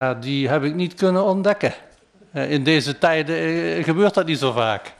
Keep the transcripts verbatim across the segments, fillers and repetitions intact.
Ja, die heb ik niet kunnen ontdekken. Uh, in deze tijden uh, gebeurt dat niet zo vaak.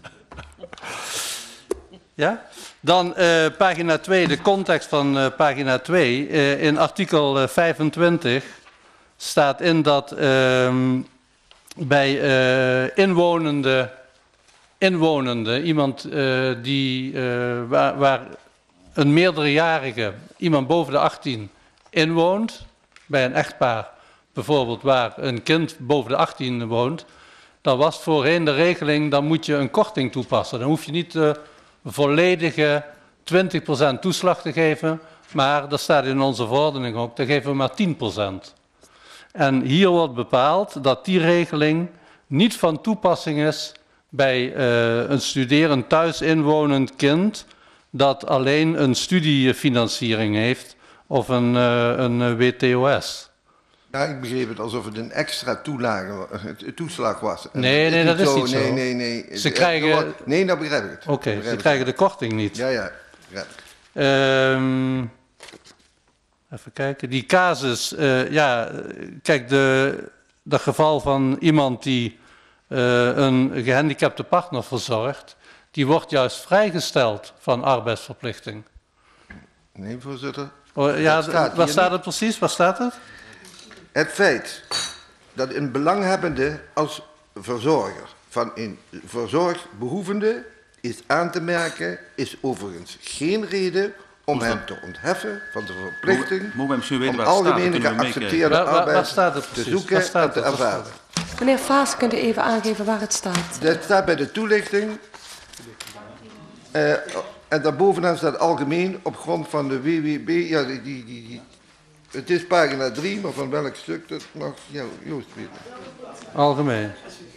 Ja? Dan uh, pagina twee, de context van uh, pagina twee. Uh, in artikel uh, vijfentwintig staat in dat uh, bij uh, inwonende, inwonende, iemand uh, die, uh, waar, waar een meerderjarige, iemand boven de achttien inwoont, bij een echtpaar bijvoorbeeld waar een kind boven de achttien woont, dan was voorheen de regeling, dan moet je een korting toepassen. Dan hoef je niet de volledige twintig procent toeslag te geven, maar dat staat in onze verordening ook, dan geven we maar tien procent. En hier wordt bepaald dat die regeling niet van toepassing is bij uh, een studerend thuis inwonend kind dat alleen een studiefinanciering heeft of een, uh, een W T O S. Ja, ik begreep het alsof het een extra toelage, toeslag was. Nee, nee, dat is zo, niet zo. Nee, nee, nee. Ze krijgen... Nee, dat begrijp ik het. Oké, okay, ze krijgen de korting niet. Ja, ja, begrijp ik. Um, even kijken. Die casus, uh, ja, kijk, de, dat geval van iemand die uh, een gehandicapte partner verzorgt, die wordt juist vrijgesteld van arbeidsverplichting. Nee, voorzitter. Oh, ja, staat waar staat het precies? Waar staat het? Het feit dat een belanghebbende als verzorger van een verzorgbehoevende is aan te merken, is overigens geen reden om hem te ontheffen van de verplichting om algemeen geaccepteerde arbeid te zoeken en te ervaren. Meneer Vaas, kunt u even aangeven waar het staat? Dat staat bij de toelichting. Uh, en daarbovenaan staat algemeen op grond van de W W B. Ja, die, die, die, het is pagina drie, maar van welk stuk, dat mag jou, Joost weten. Algemeen.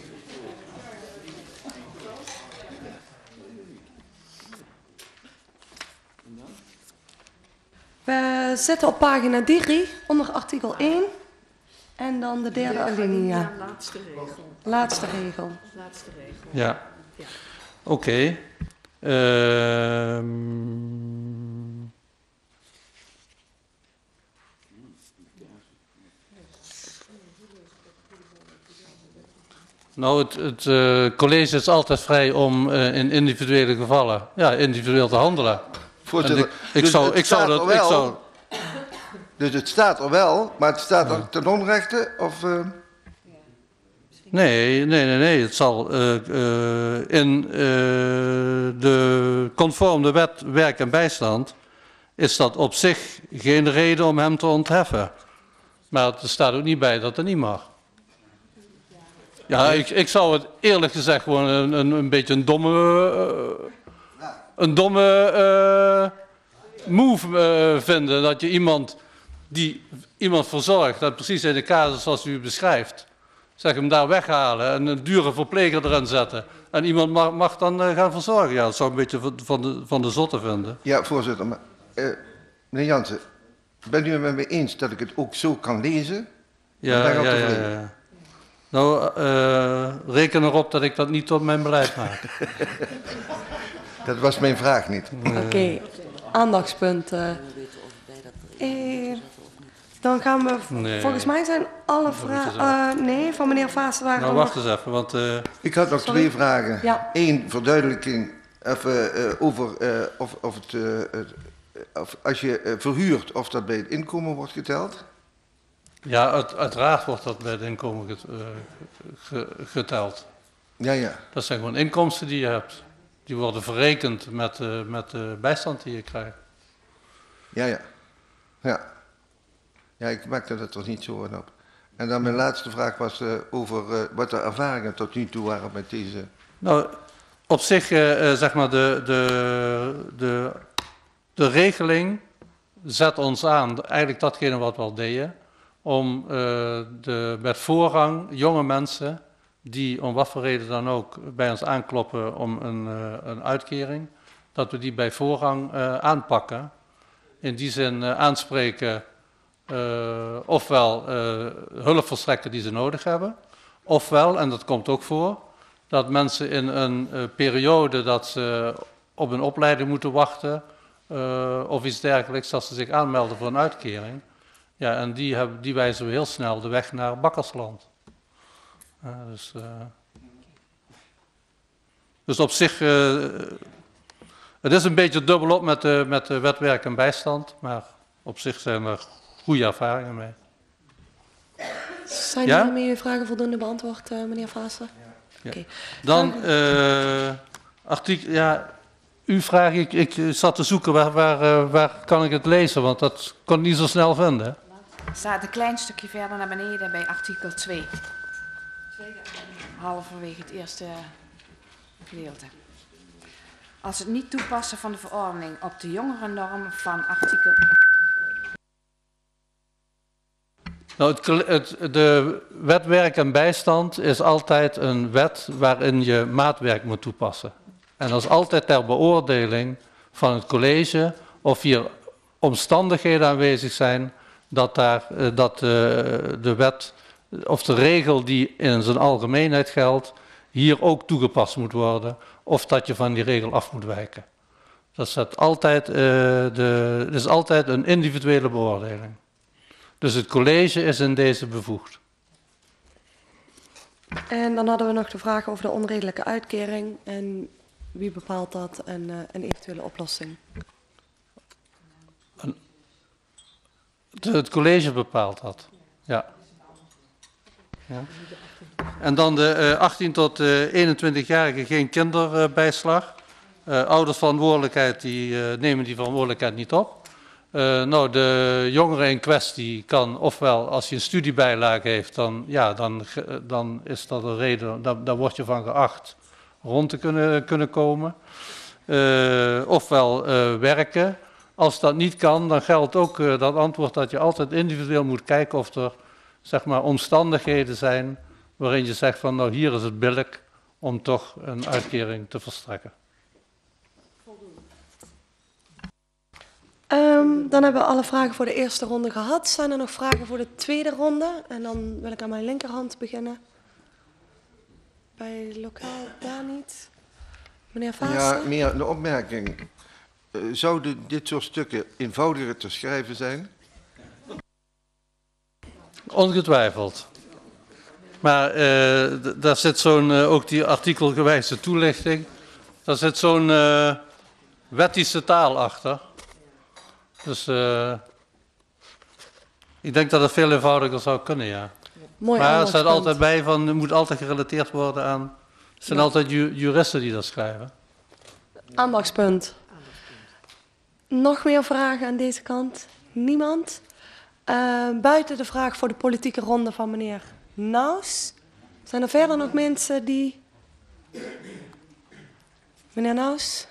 We zitten op pagina drie, onder artikel één. En dan de derde alinea. Laatste regel. Laatste regel. Laatste regel. Ja. Ja. Oké. Okay. Uh, nou, het, het uh, college is altijd vrij om uh, in individuele gevallen, ja, individueel te handelen. Voorzitter, ik, ik dus zou, ik zou dat, wel, ik zou... Dus het staat er wel, maar het staat er ten onrechte, of... Uh... Nee, nee, nee, nee. Het zal uh, uh, in uh, de conform de wet werk en bijstand is dat op zich geen reden om hem te ontheffen. Maar er staat ook niet bij dat het niet mag. Ja, ik, ik zou het eerlijk gezegd gewoon een, een, een beetje een domme, uh, een domme uh, move uh, vinden. Dat je iemand die iemand verzorgt, dat precies in de casus zoals u beschrijft, zeg hem daar weghalen en een dure verpleger erin zetten. En iemand mag, mag dan uh, gaan verzorgen. Ja, dat zou een beetje van de, van de zotte vinden. Ja, voorzitter. Maar, uh, meneer Jansen, bent u het met me eens dat ik het ook zo kan lezen? Ja, ja, ja, ja, ja. Nou, uh, reken erop dat ik dat niet tot mijn beleid maak. Dat was mijn vraag niet. Oké, okay. Aandachtspunten. Uh, dan gaan we, nee. Volgens mij zijn alle vragen, uh, nee, van meneer Vaas waren Nou, wacht eens even, want... Uh... Ik had nog Sorry? twee vragen. Ja. Eén, verduidelijking even, uh, over uh, of, of, het, uh, of als je uh, verhuurt, of dat bij het inkomen wordt geteld. Ja, uit, uiteraard wordt dat bij het inkomen get, uh, ge, geteld. Ja, ja. Dat zijn gewoon inkomsten die je hebt. Die worden verrekend met, uh, met de bijstand die je krijgt. Ja, ja. Ja. Ja, ik merkte dat er niet zo aan op. En dan mijn laatste vraag was uh, over uh, wat de ervaringen tot nu toe waren met deze... Nou, op zich, uh, zeg maar, de, de, de, de regeling zet ons aan, eigenlijk datgene wat we al deden, om uh, de, met voorrang jonge mensen, die om wat voor reden dan ook bij ons aankloppen om een, uh, een uitkering, dat we die bij voorrang uh, aanpakken. In die zin uh, aanspreken... Uh, ofwel uh, hulp verstrekken die ze nodig hebben, ofwel, en dat komt ook voor, dat mensen in een uh, periode dat ze op een opleiding moeten wachten uh, of iets dergelijks, dat ze zich aanmelden voor een uitkering, Ja, en die, hebben, die wijzen we heel snel de weg naar Bakkersland. Ja, dus, uh, dus op zich, uh, het is een beetje dubbelop met de, met de wet werk en bijstand, maar op zich zijn er goede ervaringen mee. Zijn ja? hiermee uw vragen voldoende beantwoord, uh, meneer Vaassen? Ja. Okay. Dan, uh, artikel, ja, uw vraag, ik, ik zat te zoeken waar, waar, uh, waar kan ik het lezen, want dat kon ik niet zo snel vinden. Het staat een klein stukje verder naar beneden bij artikel twee. Halverwege het eerste gedeelte. Als het niet toepassen van de verordening op de jongerennorm van artikel... Nou, het, het, de wet werk en bijstand is altijd een wet waarin je maatwerk moet toepassen. En dat is altijd ter beoordeling van het college of hier omstandigheden aanwezig zijn dat, daar, dat de, de wet of de regel die in zijn algemeenheid geldt hier ook toegepast moet worden of dat je van die regel af moet wijken. Dat is, het altijd, uh, de, dat is altijd een individuele beoordeling. Dus het college is in deze bevoegd. En dan hadden we nog de vraag over de onredelijke uitkering en wie bepaalt dat en uh, een eventuele oplossing. Een, de, het college bepaalt dat, ja. ja. En dan de uh, achttien tot uh, eenentwintig-jarigen geen kinderbijslag. Uh, ouders verantwoordelijkheid die uh, nemen die verantwoordelijkheid niet op. Uh, nou, de jongere in kwestie kan ofwel als je een studiebijlage heeft, dan, ja, dan, dan is dat een reden, dan, dan word je van geacht rond te kunnen, kunnen komen. Uh, ofwel uh, werken. Als dat niet kan, dan geldt ook uh, dat antwoord dat je altijd individueel moet kijken of er, zeg maar, omstandigheden zijn waarin je zegt van nou hier is het billijk om toch een uitkering te verstrekken. Um, dan hebben we alle vragen voor de eerste ronde gehad. Zijn er nog vragen voor de tweede ronde? En dan wil ik aan mijn linkerhand beginnen. Bij lokaal daar niet. Meneer Vaassen? Ja, meer een opmerking. Uh, zouden dit soort stukken eenvoudiger te schrijven zijn? Ongetwijfeld. Maar uh, daar zit zo'n, uh, ook die artikelgewijze toelichting, daar zit zo'n uh, wettische taal achter. Dus uh, ik denk dat het veel eenvoudiger zou kunnen, ja. Mooi maar er staat punt. altijd bij van, het moet altijd gerelateerd worden aan, het zijn ja. altijd ju juristen die dat schrijven. Aandachtspunt. Nog meer vragen aan deze kant? Niemand? Uh, buiten de vraag voor de politieke ronde van meneer Naus. Zijn er verder nog mensen die... Meneer Naus?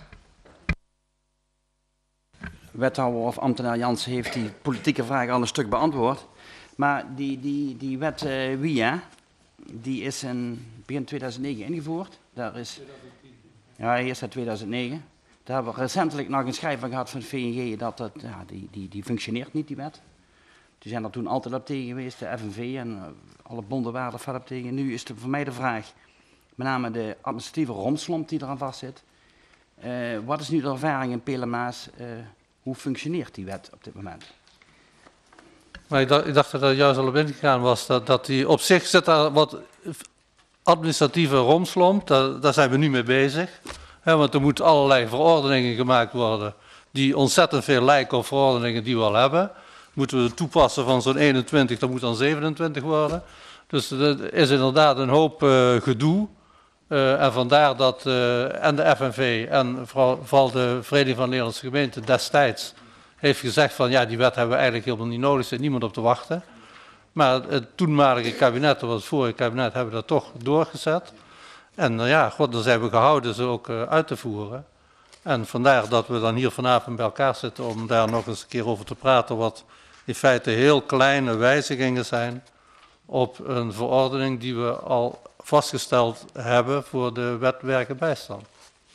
Wethouder of ambtenaar Jans heeft die politieke vraag al een stuk beantwoord. Maar die, die, die wet uh, W I A, die is in begin tweeduizend negen ingevoerd. Daar is, ja, eerst in tweeduizend negen. Daar hebben we recentelijk nog een schrijf van gehad van het V N G dat het, ja, die, die, die functioneert niet, die wet. Die zijn er toen altijd op tegen geweest, de F N V en uh, alle bonden waren er verder op tegen. Nu is er voor mij de vraag, met name de administratieve romslomp die eraan vastzit. Uh, wat is nu de ervaring in Pelemaas? Uh, hoe functioneert die wet op dit moment? Maar ik dacht, ik dacht dat er juist al op ingegaan was, dat, dat die op zich zit daar wat administratieve romslomp, daar, daar zijn we nu mee bezig. He, want er moeten allerlei verordeningen gemaakt worden die ontzettend veel lijken op verordeningen die we al hebben. Moeten we toepassen van zo'n eenentwintig, dat moet dan zevenentwintig worden. Dus er is inderdaad een hoop uh, gedoe. Uh, en vandaar dat uh, en de F N V en vooral, vooral de Vereniging van Nederlandse Gemeenten destijds heeft gezegd van ja, die wet hebben we eigenlijk helemaal niet nodig, er zit niemand op te wachten. Maar het toenmalige kabinet, dat was het vorige kabinet, hebben dat toch doorgezet. En uh, ja, god, dan zijn we gehouden ze ook uh, uit te voeren. En vandaar dat we dan hier vanavond bij elkaar zitten om daar nog eens een keer over te praten, wat in feite heel kleine wijzigingen zijn op een verordening die we al vastgesteld hebben voor de wet werk en bijstand.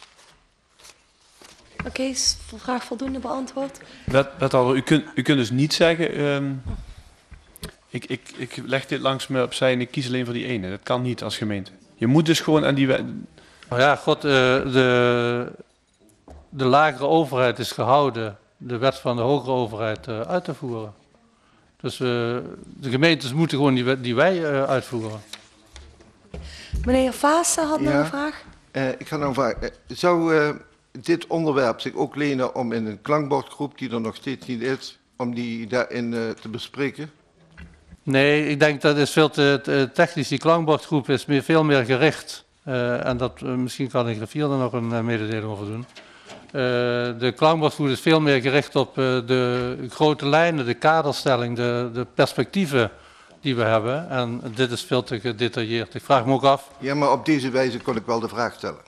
Oké, okay, is de vraag voldoende beantwoord? Wet, wethouder, u kunt, u kunt dus niet zeggen, um, ik, ik, ik leg dit langs me opzij en ik kies alleen voor die ene. Dat kan niet als gemeente. Je moet dus gewoon aan die wet... Nou ja, god, uh, de, de lagere overheid is gehouden de wet van de hogere overheid uh, uit te voeren. Dus uh, de gemeentes moeten gewoon die, die wij uh, uitvoeren. Meneer Vaassen had nog Ja. een vraag. Uh, ik ga nou vragen. Uh, zou uh, dit onderwerp zich ook lenen om in een klankbordgroep, die er nog steeds niet is, om die daarin uh, te bespreken? Nee, ik denk dat is veel te, te technisch. Die klankbordgroep is meer, veel meer gericht. Uh, en dat, uh, misschien kan de griffier er nog een uh, mededeling over doen. Uh, de klankbordgroep is veel meer gericht op uh, de grote lijnen, de kaderstelling, de, de perspectieven die we hebben. En dit is veel te gedetailleerd. Ik vraag me ook af. Ja, maar op deze wijze kon ik wel de vraag stellen.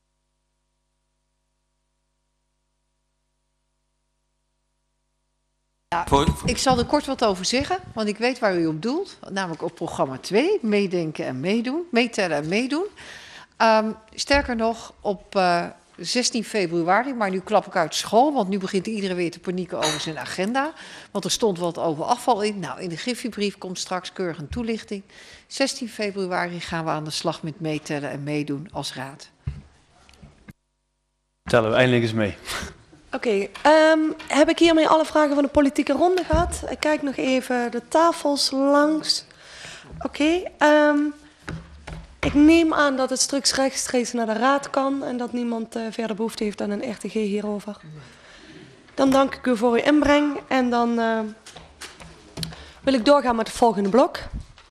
Ja, ik zal er kort wat over zeggen, want ik weet waar u op doelt. Namelijk op programma twee, meedenken en meedoen, meetellen en meedoen. Um, sterker nog, op uh, zestien februari, maar nu klap ik uit school, want nu begint iedereen weer te panieken over zijn agenda. Want er stond wat over afval in. Nou, in de griffiebrief komt straks keurig een toelichting. zestien februari gaan we aan de slag met meetellen en meedoen als raad. Tellen we eindelijk eens mee. Oké, okay, um, heb ik hiermee alle vragen van de politieke ronde gehad? Ik kijk nog even de tafels langs. Oké, okay, um, ik neem aan dat het straks rechtstreeks naar de raad kan en dat niemand uh, verder behoefte heeft aan een R T G hierover. Dan dank ik u voor uw inbreng en dan uh, wil ik doorgaan met het volgende blok.